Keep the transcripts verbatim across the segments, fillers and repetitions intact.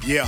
Yeah.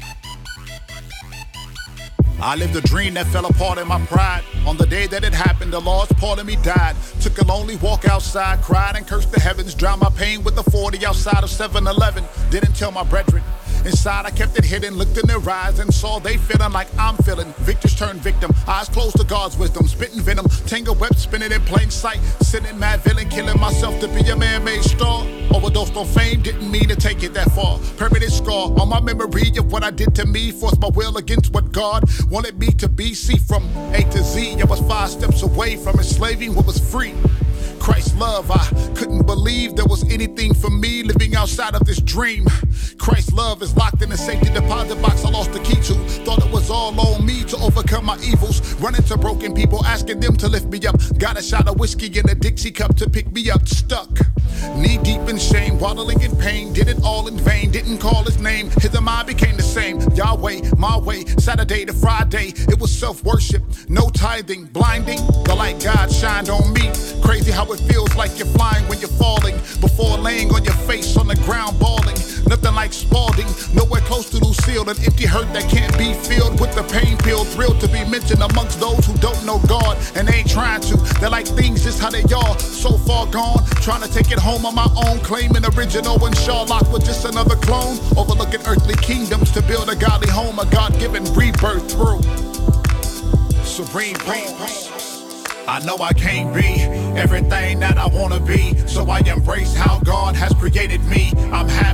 I lived a dream that fell apart in my pride. On the day that it happened, the lost part of me died. Took a lonely walk outside, cried and cursed the heavens. Drowned my pain with the forty outside of seven eleven. Didn't tell my brethren. Inside I kept it hidden, looked in their eyes and saw they feeling like I'm feeling. Victors turn victim, eyes closed to God's wisdom. Spitting venom, tangle web spinning in plain sight. Sitting mad villain, killing myself to be a man-made star. Overdosed on fame, didn't mean to take it that far. Permanent scar on my memory of what I did to me. Forced my will against what God wanted me to be. See, from A to Z, I was five steps away from enslaving what was free. Christ's love, I couldn't believe there was anything for me living outside of this dream. Christ's love is locked in a safety deposit box I lost the key to. Thought it was all on me to overcome my evils. Running to broken people, asking them to lift me up. Got a shot of whiskey in a Dixie cup to pick me up. Stuck, knee deep in shame, waddling in pain. Did it all in vain, didn't call his name. His and mine became the same. Yahweh, my way, Saturday to Friday. It was self-worship, no tithing, blinding. The light God shined on me. Crazy how it feels like you're flying when you're falling. Before laying on your face on the ground bawling. Nothing like Spalding, nowhere close to Lucille. An empty hurt that can't be filled with the pain pill. Thrilled to be mentioned amongst those who don't know God and ain't trying to. They like things just how they are, so far gone. Trying to take it home on my own, claiming original and Sherlock was just another clone. Overlooking earthly kingdoms to build a godly home, a God-given rebirth through serene purpose. I know I can't be everything that I wanna be, so I embrace how God has created me. I'm happy